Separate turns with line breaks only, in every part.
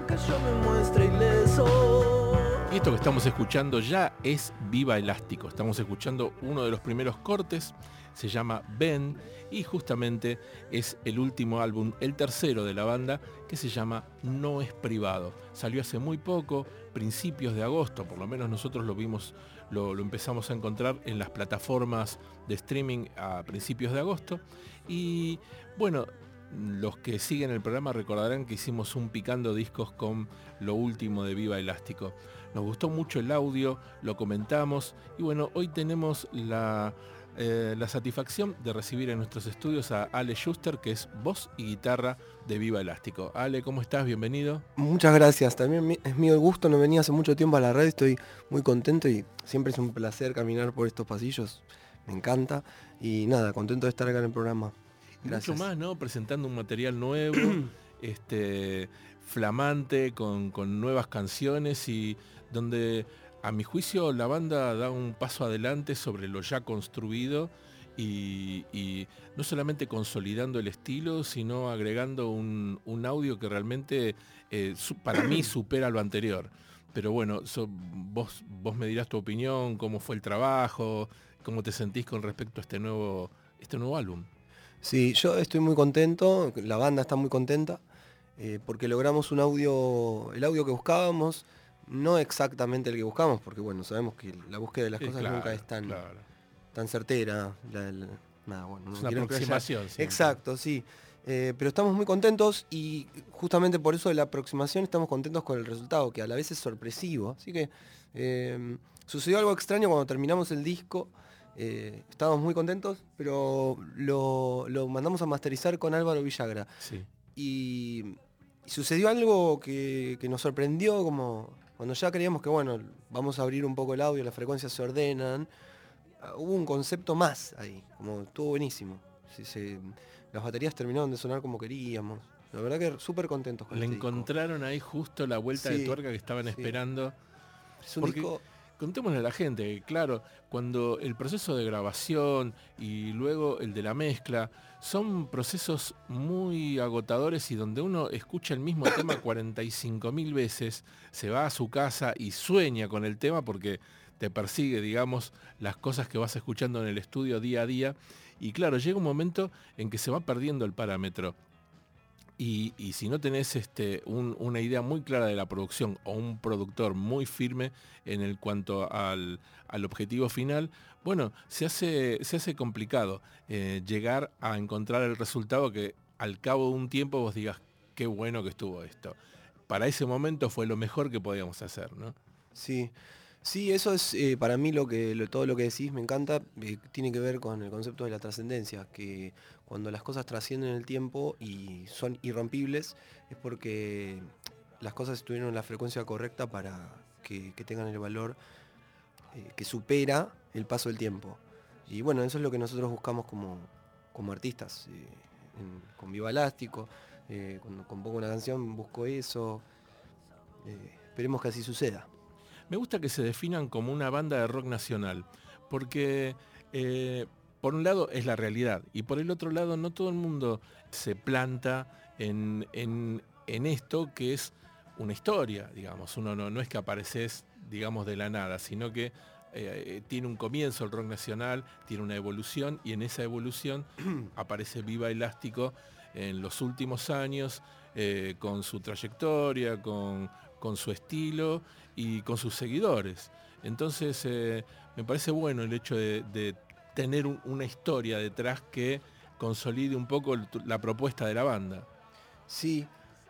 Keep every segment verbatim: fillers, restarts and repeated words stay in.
que yo me muestre ileso.
Y esto que estamos escuchando ya es Viva Elástico. Estamos escuchando uno de los primeros cortes, se llama Ben, y justamente es el último álbum, el tercero de la banda, que se llama No es Privado. Salió hace muy poco, principios de agosto, por lo menos nosotros lo vimos, lo, lo empezamos a encontrar en las plataformas de streaming a principios de agosto. Y bueno, los que siguen el programa recordarán que hicimos un Picando Discos con lo último de Viva Elástico. Nos gustó mucho el audio, lo comentamos y bueno, hoy tenemos la, eh, la satisfacción de recibir en nuestros estudios a Ale Schuster, que es voz y guitarra de Viva Elástico. Ale, ¿cómo estás? Bienvenido.
Muchas gracias, también es mío el gusto, no venía hace mucho tiempo a la red, estoy muy contento y siempre es un placer caminar por estos pasillos, me encanta y nada, contento de estar acá en el programa. Gracias.
Mucho más, ¿no? Presentando un material nuevo, este, flamante, con, con nuevas canciones y donde, a mi juicio, la banda da un paso adelante sobre lo ya construido y, y no solamente consolidando el estilo, sino agregando un, un audio que realmente, eh, su, para mí, supera lo anterior. Pero bueno, so, vos, vos me dirás tu opinión, cómo fue el trabajo, cómo te sentís con respecto a este nuevo, este nuevo álbum.
Sí, yo estoy muy contento, la banda está muy contenta, eh, porque logramos un audio, el audio que buscábamos, no exactamente el que buscamos, porque bueno, sabemos que la búsqueda de las
Sí,
cosas
claro,
nunca es tan,
claro.
tan certera. La, la, nada, bueno,
Es
no
una
quiero
aproximación.
empezar. Exacto, sí. Eh, pero estamos muy contentos y justamente por eso de la aproximación estamos contentos con el resultado, que a la vez es sorpresivo. Así que eh, sucedió algo extraño cuando terminamos el disco. Eh, estábamos muy contentos, pero lo, lo mandamos a masterizar con Álvaro Villagra.
Sí.
Y, y sucedió algo que, que nos sorprendió, como cuando ya creíamos que bueno, vamos a abrir un poco el audio, las frecuencias se ordenan. Uh, hubo un concepto más ahí, como estuvo buenísimo. Sí, se, las baterías terminaron de sonar como queríamos. La verdad que súper contentos con
Le
este
encontraron
disco.
ahí justo la vuelta
Sí,
de tuerca que estaban
sí.
esperando.
Es un
Porque
disco...
contémosle a la gente que, claro, cuando el proceso de grabación y luego el de la mezcla son procesos muy agotadores y donde uno escucha el mismo tema cuarenta y cinco mil veces, se va a su casa y sueña con el tema porque te persigue, digamos, las cosas que vas escuchando en el estudio día a día. Y claro, llega un momento en que se va perdiendo el parámetro. Y, y si no tenés este, un, una idea muy clara de la producción o un productor muy firme en el cuanto al, al objetivo final, bueno, se hace, se hace complicado eh, llegar a encontrar el resultado que al cabo de un tiempo vos digas, qué bueno que estuvo esto. Para ese momento fue lo mejor que podíamos hacer, ¿no?
Sí, sí, eso es eh, para mí lo que lo, todo lo que decís me encanta, eh, tiene que ver con el concepto de la trascendencia, que cuando las cosas trascienden el tiempo y son irrompibles es porque las cosas estuvieron en la frecuencia correcta para que, que tengan el valor eh, que supera el paso del tiempo. Y bueno, eso es lo que nosotros buscamos como, como artistas, eh, en- con Viva Elástico, eh, cuando compongo una canción busco eso, eh, esperemos que así suceda.
Me gusta que se definan como una banda de rock nacional, porque eh, por un lado es la realidad y por el otro lado no todo el mundo se planta en, en, en esto que es una historia, digamos. Uno no, no es que apareces, digamos, de la nada, sino que eh, tiene un comienzo el rock nacional, tiene una evolución y en esa evolución aparece Viva Elástico en los últimos años, eh, con su trayectoria, con, con su estilo y con sus seguidores. Entonces eh, me parece bueno el hecho de, de tener un, una historia detrás que consolide un poco el, la propuesta de la banda.
Sí,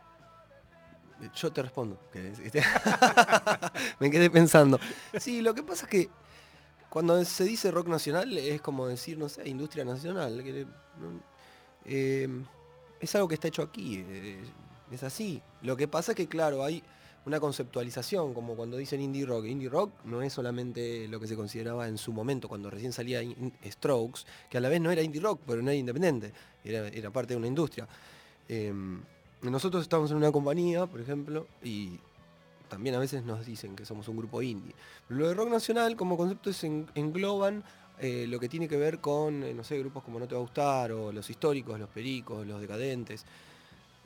yo te respondo. que- Me quedé pensando. Sí, lo que pasa es que cuando se dice rock nacional es como decir, no sé, industria nacional. que, ¿no? Eh, es algo que está hecho aquí, eh, es así. Lo que pasa es que, claro, hay una conceptualización, como cuando dicen indie rock. Indie rock no es solamente lo que se consideraba en su momento, cuando recién salía in- Strokes, que a la vez no era indie rock, pero no era independiente, era, era parte de una industria. Eh, nosotros estamos en una compañía, por ejemplo, y también a veces nos dicen que somos un grupo indie. Pero lo de rock nacional como concepto es en, engloban eh, lo que tiene que ver con, eh, no sé, grupos como No Te Va a Gustar, o los históricos, los Pericos, los Decadentes.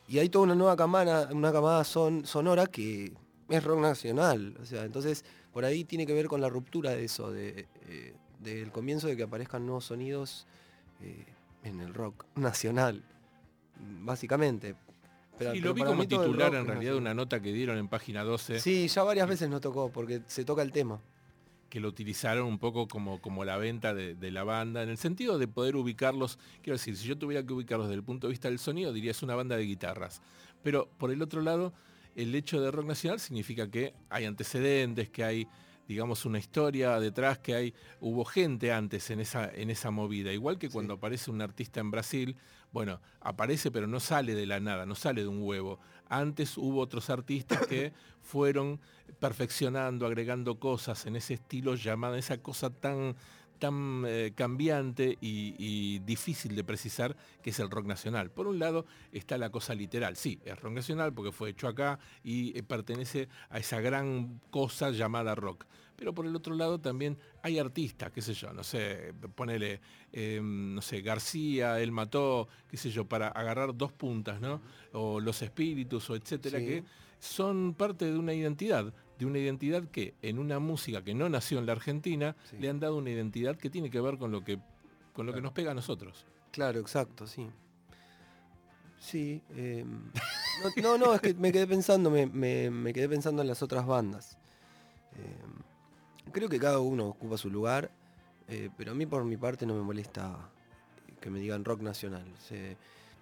y hay toda una nueva camada, una camada son, sonora que es rock nacional. O sea, entonces por ahí tiene que ver con la ruptura de eso, de, eh, del comienzo de que aparezcan nuevos sonidos eh, en el rock nacional, básicamente. Pero,
y
pero
lo vi
para
como
mí todo el
titular
rock
en
es
realidad de
nacional.
una nota que dieron en página doce.
Sí, ya varias veces nos tocó, porque se toca el tema.
Que lo utilizaron un poco como, como la venta de, de la banda, en el sentido de poder ubicarlos. Quiero decir, si yo tuviera que ubicarlos desde el punto de vista del sonido, diría es una banda de guitarras. Pero por el otro lado, el hecho de rock nacional significa que hay antecedentes, que hay, digamos, una historia detrás, que hay, hubo gente antes en esa, en esa movida. Igual que cuando
Sí.
aparece un artista en Brasil, bueno, aparece pero no sale de la nada, no sale de un huevo. Antes hubo otros artistas que fueron perfeccionando, agregando cosas en ese estilo llamado, esa cosa tan, tan eh, cambiante y, y difícil de precisar que es el rock nacional. Por un lado está la cosa literal, sí, es rock nacional porque fue hecho acá y eh, pertenece a esa gran cosa llamada rock. Pero por el otro lado también hay artistas, qué sé yo, no sé, ponele, eh, no sé, García, él mató, qué sé yo, para agarrar dos puntas, ¿no? O Los Espíritus, o etcétera,
Sí.
que son parte de una identidad, de una identidad que en una música que no nació en la Argentina,
Sí.
le han dado una identidad que tiene que ver con lo que, con lo
Claro.
que nos pega a nosotros.
Claro, exacto, sí. Sí. eh, no, no, no, es que me quedé pensando, me, me- me quedé pensando en las otras bandas. Eh, creo que cada uno ocupa su lugar, eh, pero a mí por mi parte no me molesta que me digan rock nacional. Se-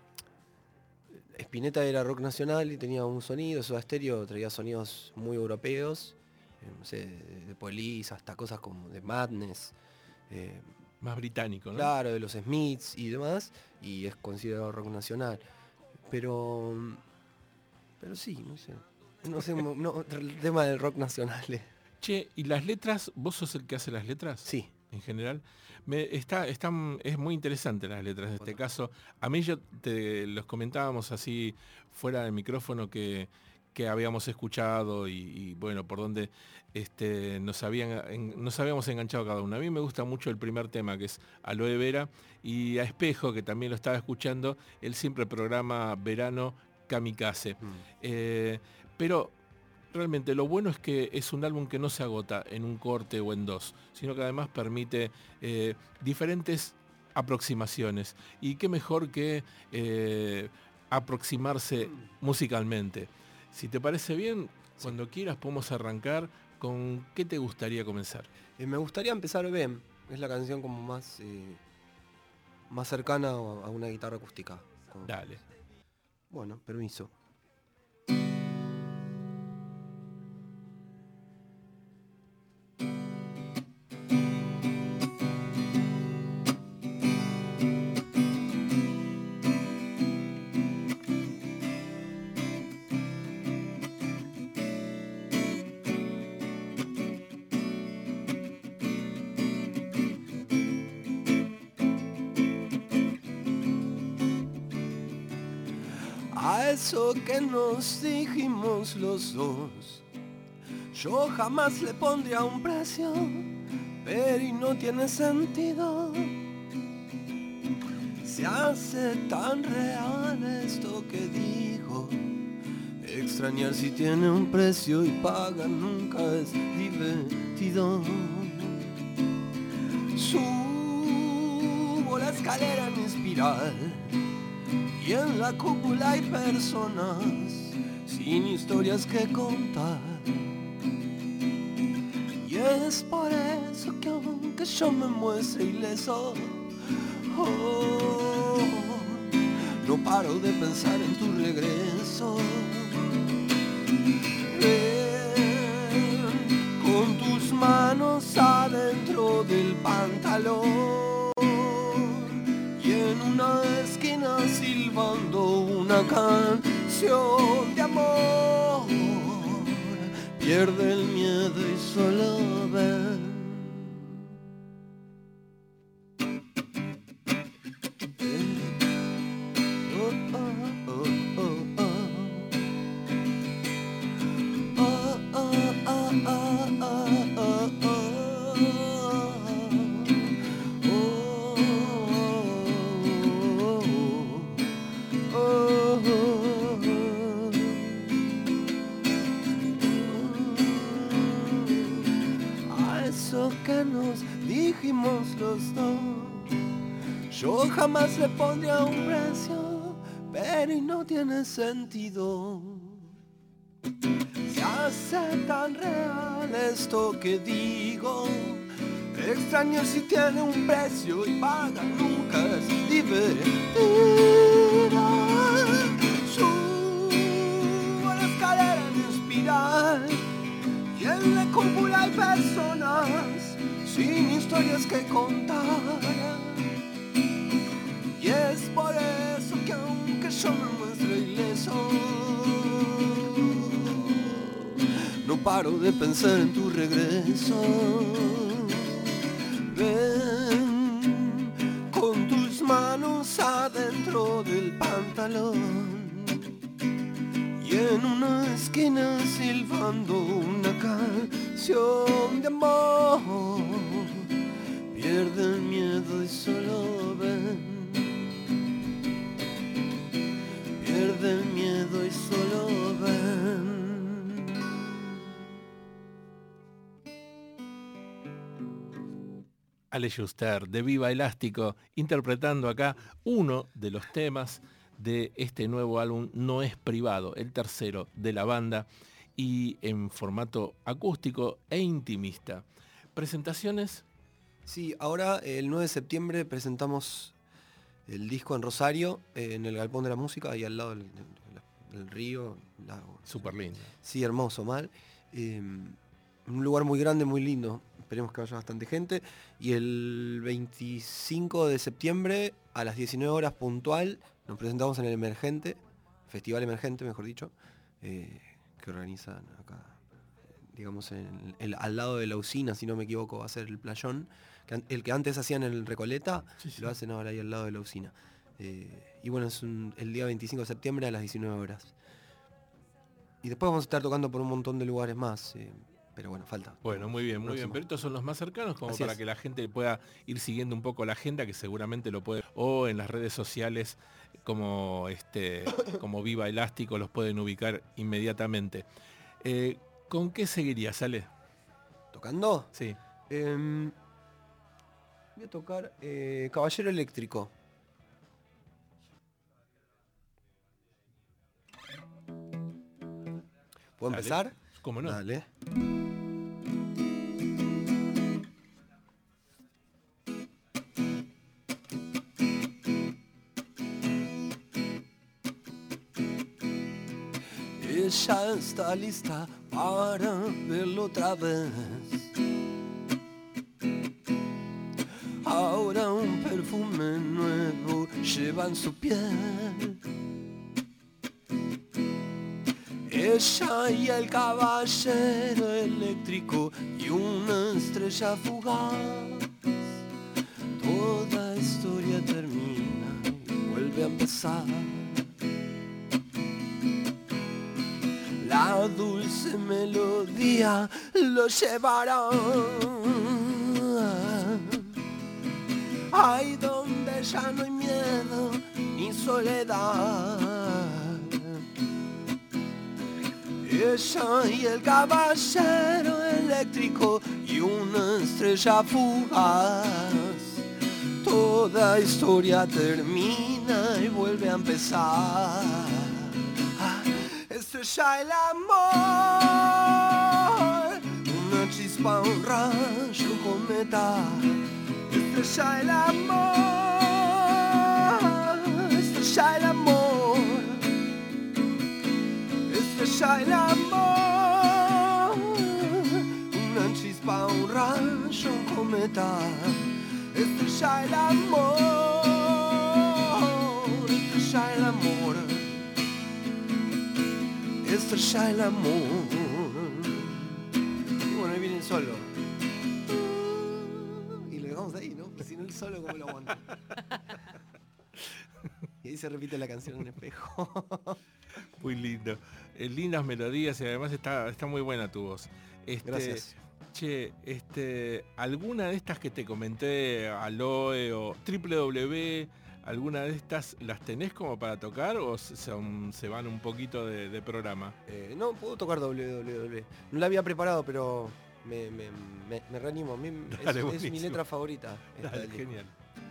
Spinetta era rock nacional y tenía un sonido, Soda Stereo traía sonidos muy europeos, eh, no sé, de, de Police hasta cosas como de Madness. eh,
Más británico, ¿no?
Claro, de los Smiths y demás, y es considerado rock nacional. Pero, pero sí, no sé. No sé, mo- no, el tema del rock nacional. eh.
Che, ¿y las letras? ¿Vos sos el que hace las letras?
Sí,
En general. Me, está, están, es muy interesante las letras en este
Bueno.
caso. A mí yo te los comentábamos así fuera del micrófono que, que habíamos escuchado y, y, bueno, por donde este, nos, habían, en- nos habíamos enganchado cada uno. A mí me gusta mucho el primer tema, que es Aloe Vera, y a Espejo, que también lo estaba escuchando, él siempre programa Verano Kamikaze.
mm,
Eh, pero realmente lo bueno es que es un álbum que no se agota en un corte o en dos, sino que además permite eh, diferentes aproximaciones. Y qué mejor que eh, aproximarse musicalmente. Si te parece bien,
Sí.
cuando quieras podemos arrancar. ¿Con qué te gustaría comenzar?
eh, me gustaría empezar Bem, es la canción como más, eh, más cercana a a una guitarra acústica. Como-
Dale.
Bueno, permiso. A eso que nos dijimos los dos, yo jamás le pondría un precio, pero y no tiene sentido. Se hace tan real esto que digo, extrañar si tiene un precio y paga nunca es divertido. Subo la escalera en espiral y en la cúpula hay personas sin historias que contar. Y es por eso que aunque yo me muestre ileso, oh, no paro de pensar en tu regreso. Ven con tus manos adentro del pantalón y en una esquina silbando una canción de amor, pierde el miedo y solo ven. que nos dijimos los dos. Yo jamás le pondría un precio, pero y no tiene sentido. Se hace tan real esto que digo. Extraño si tiene un precio y pagar nunca es divertido. Subo la escalera en espiral y en la cúpula hay personas sin historias que contar. Y es por eso que aunque yo me muestre ileso, no paro de pensar en tu regreso. Ven con tus manos adentro del pantalón y en una esquina silbando una canción de amor. Pierde el miedo y solo ven. Pierde el miedo y solo ven.
Ale Schuster, de Viva Elástico, interpretando acá uno de los temas de este nuevo álbum No es Privado, el tercero de la banda, y en formato acústico e intimista. ¿Presentaciones?
Sí, ahora el nueve de septiembre presentamos el disco en Rosario, eh, en el Galpón de la Música, ahí al lado del, del, del río. Lago.
Súper lindo.
Sí, hermoso, mal. Eh, un lugar muy grande, muy lindo. Esperemos que vaya bastante gente. Y el veinticinco de septiembre, a las diecinueve horas puntual, nos presentamos en el Emergente, Festival Emergente, mejor dicho, eh, que organizan acá, digamos, en el, al lado de la usina, si no me equivoco, va a ser el Playón. Que, el que antes hacían en el Recoleta, sí, sí. Lo hacen ahora ahí al lado de la usina. Eh, y bueno, es un, el día veinticinco de septiembre a las diecinueve horas. Y después vamos a estar tocando por un montón de lugares más. Eh, Pero bueno, falta.
Bueno, muy bien, muy próximo. bien. Pero estos son los más cercanos, como Así para es. que la gente pueda ir siguiendo un poco la agenda, que seguramente lo puede, o en las redes sociales como este, como Viva Elástico, los pueden ubicar inmediatamente. Eh, ¿Con qué seguirías, Ale?
¿Tocando?
Sí.
Eh, voy a tocar eh, Caballero Eléctrico. ¿Puedo
Dale.
empezar?
¿Cómo no?
Dale. Ella está lista para verlo otra vez. Ahora un perfume nuevo lleva en su piel. Ella y el caballero eléctrico y una estrella fugaz. Toda historia termina y vuelve a empezar. La dulce melodía lo llevará. Ay, donde ya no hay miedo ni soledad. Ella y el caballero eléctrico y una estrella fugaz. Toda historia termina y vuelve a empezar. Estrella el amor, una chispa, un rayo, un cometa. Estrella el amor, estrella el amor. Estrella el amor, una chispa, un rayo, un cometa. Estrella el amor, estrella el amor. Estrella el amor. Y bueno, ahí viene el solo. Y lo dejamos ahí, ¿no? Porque si no el solo, ¿cómo lo aguanta? Y ahí se repite la canción en espejo.
Muy lindo. Eh, lindas melodías y además está, está muy buena tu voz. Este,
Gracias.
Che, este, alguna de estas que te comenté, Aloe o doble u doble u doble u, ¿alguna de estas las tenés como para tocar o se, se van un poquito de, de programa?
Eh, no, puedo tocar doble u doble u doble u. No la había preparado, pero me, me, me, me reanimo. A mí
Dale,
es, es mi
buenísimo.
letra favorita. esta
Dale,
del disco.
genial.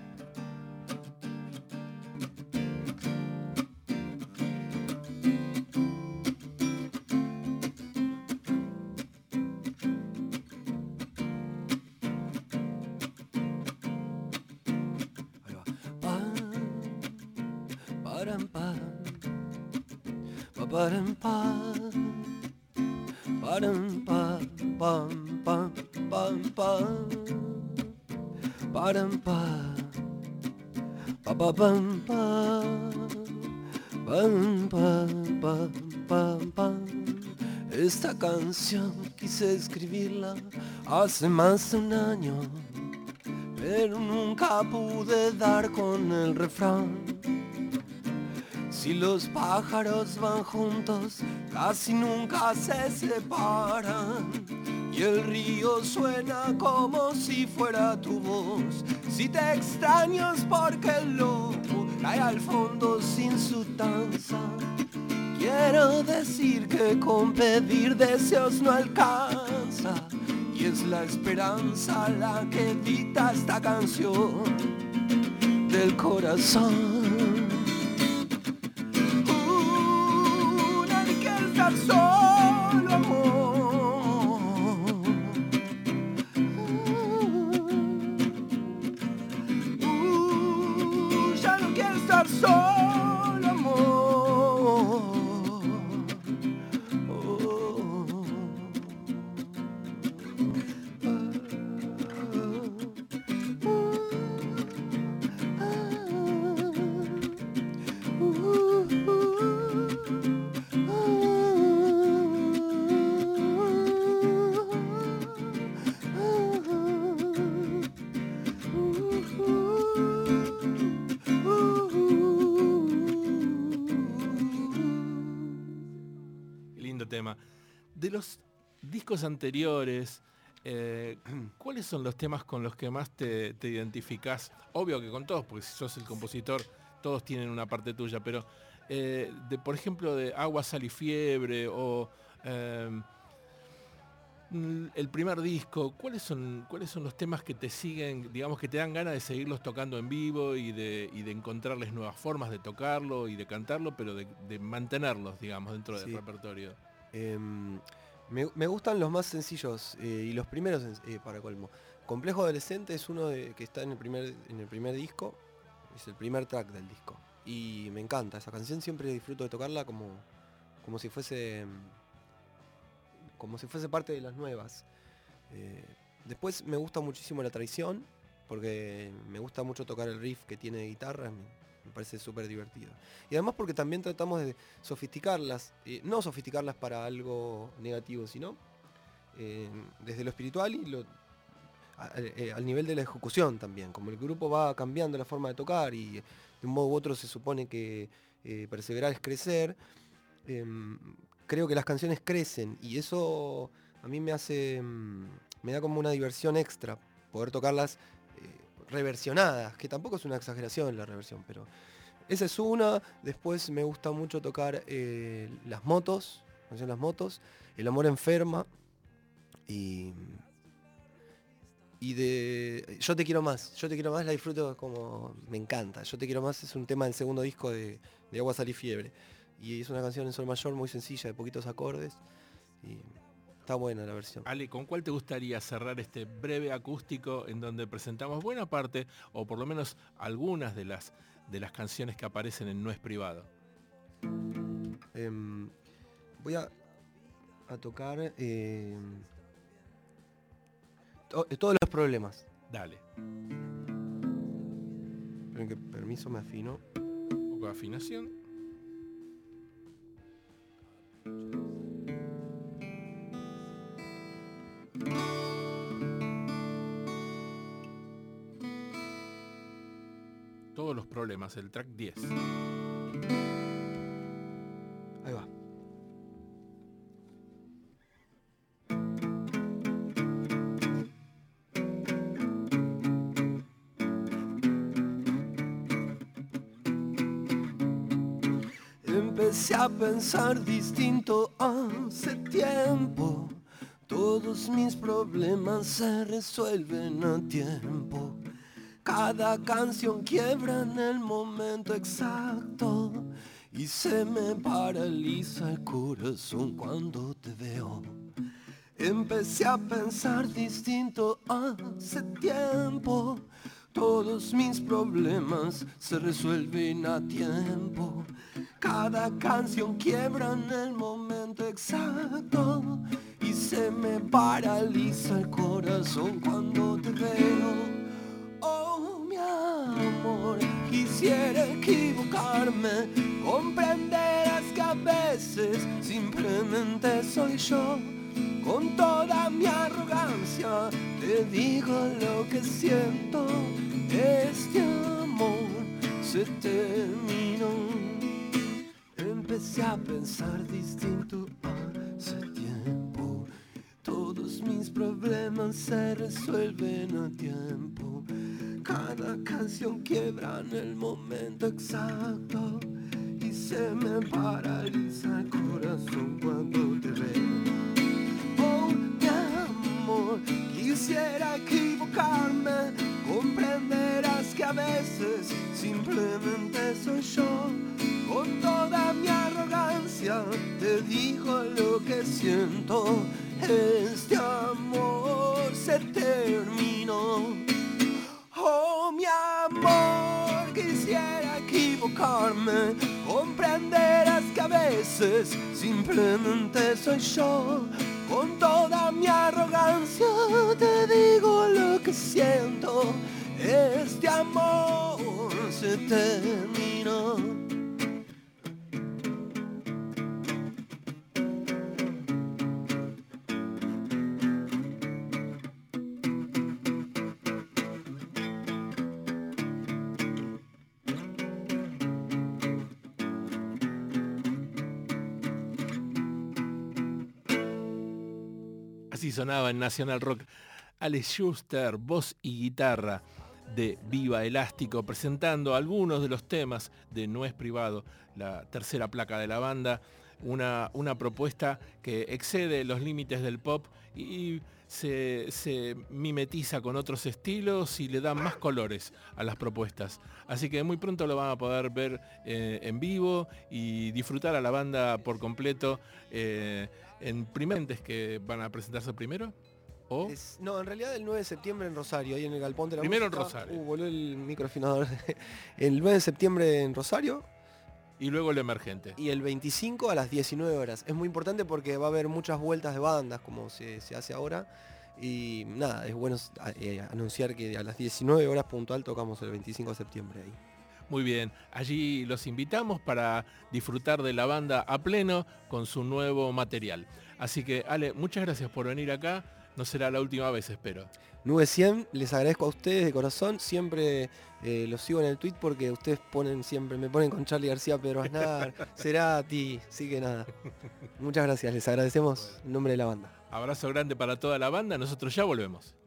Ahí va. Pam, param, pam, pa, param, pam, param, pam, pam, pam, pam, pam, param, pam, pa, pa, pam, pam, pam, pam, pam, pam, pam. Esta canción quise escribirla hace más de un año, pero nunca pude dar con el refrán. Si los pájaros van juntos, casi nunca se separan. Y el río suena como si fuera tu voz. Si te extraño es porque el lobo cae al fondo sin su danza. Quiero decir que con pedir deseos no alcanza. Y es la esperanza la que dicta esta canción del corazón. Uh, nadie quiere estar solo, amor. Uh, ya no quiero estar solo, amor.
Tema. De los discos anteriores, eh, ¿cuáles son los temas con los que más te, te identificás? Obvio que con todos, porque si sos el compositor, todos tienen una parte tuya, pero eh, de, por ejemplo, de Agua, Sal y Fiebre o eh, el primer disco, ¿cuáles son, ¿cuáles son los temas que te siguen, digamos, que te dan ganas de seguirlos tocando en vivo y de, y de encontrarles nuevas formas de tocarlo y de cantarlo, pero de, de mantenerlos, digamos, dentro del
Sí.
repertorio?
Eh, me, me gustan los más sencillos eh, y los primeros eh, para colmo. Complejo Adolescente es uno de, que está en el, primer, en el primer disco, es el primer track del disco. Y me encanta, esa canción siempre disfruto de tocarla como, como si fuese como si fuese parte de las nuevas. Eh, después me gusta muchísimo La Traición, porque me gusta mucho tocar el riff que tiene de guitarra. Me, Me parece súper divertido. Y además porque también tratamos de sofisticarlas, eh, no sofisticarlas para algo negativo, sino eh, desde lo espiritual y lo, a, eh, al nivel de la ejecución también. Como el grupo va cambiando la forma de tocar y de un modo u otro se supone que eh, perseverar es crecer, eh, creo que las canciones crecen y eso a mí me hace, me da como una diversión extra, poder tocarlas reversionadas, que tampoco es una exageración la reversión, pero esa es una. Después me gusta mucho tocar eh, Las Motos, canción Las Motos, El Amor Enferma y y de Yo Te Quiero Más. Yo Te Quiero Más la disfruto como me encanta. Yo Te Quiero Más es un tema del segundo disco de, de Agua, Sal y Fiebre y es una canción en sol mayor muy sencilla, de poquitos acordes y está buena la versión.
Ale, ¿con cuál te gustaría cerrar este breve acústico en donde presentamos buena parte, o por lo menos algunas de las, de las canciones que aparecen en No Es Privado?
Eh, voy a, a tocar eh, to, todos los problemas.
Dale.
Esperen que permiso, me afino.
Un poco de afinación. Todos los problemas, el track diez.
Ahí va. Empecé a pensar distinto hace tiempo. Todo Todos mis problemas se resuelven a tiempo. Cada canción quiebra en el momento exacto y se me paraliza el corazón cuando te veo. Empecé a pensar distinto hace tiempo. Todos mis problemas se resuelven a tiempo. Cada canción quiebra en el momento exacto y se me paraliza el corazón cuando te veo. Oh, mi amor, quisiera equivocarme. Comprenderás que a veces simplemente soy yo. Con toda mi arrogancia te digo lo que siento. Este amor se terminó. Empecé a pensar distinto hace tiempo. Todos mis problemas se resuelven a tiempo. Cada canción quiebra en el momento exacto y se me paraliza el corazón cuando te veo. Oh, mi amor, quisiera equivocarme. Comprenderás que a veces simplemente soy yo. Con toda mi arrogancia te digo lo que siento. Este amor se terminó. Oh, mi amor, quisiera equivocarme. Comprenderás que a veces simplemente soy yo. Con toda mi arrogancia te digo lo que siento. Este amor se terminó.
Así sonaba en Nacional Rock Alex Schuster, voz y guitarra de Viva Elástico, presentando algunos de los temas de No es Privado, la tercera placa de la banda, una, una propuesta que excede los límites del pop y se, se mimetiza con otros estilos y le da más colores a las propuestas. Así que muy pronto lo van a poder ver eh, en vivo y disfrutar a la banda por completo eh, en Primentes, que van a presentarse primero. ¿O?
Es, no, en realidad el nueve de septiembre en Rosario, ahí en el Galpón de la
Primero
Música.
en Rosario.
Uh, voló el microafinador. El nueve de septiembre en Rosario.
Y luego el Emergente.
Y el veinticinco a las diecinueve horas. Es muy importante porque va a haber muchas vueltas de bandas, como se, se hace ahora. Y nada, es bueno eh, anunciar que a las diecinueve horas puntual tocamos el veinticinco de septiembre ahí.
Muy bien, allí los invitamos para disfrutar de la banda a pleno con su nuevo material. Así que, Ale, muchas gracias por venir acá. No será la última vez, espero.
Nube cien, les agradezco a ustedes de corazón. Siempre eh, los sigo en el tweet porque ustedes ponen siempre, me ponen con Charly García, Pedro Aznar, Cerati, así que nada. Muchas gracias, les agradecemos en nombre de la banda.
Abrazo grande para toda la banda, nosotros ya volvemos.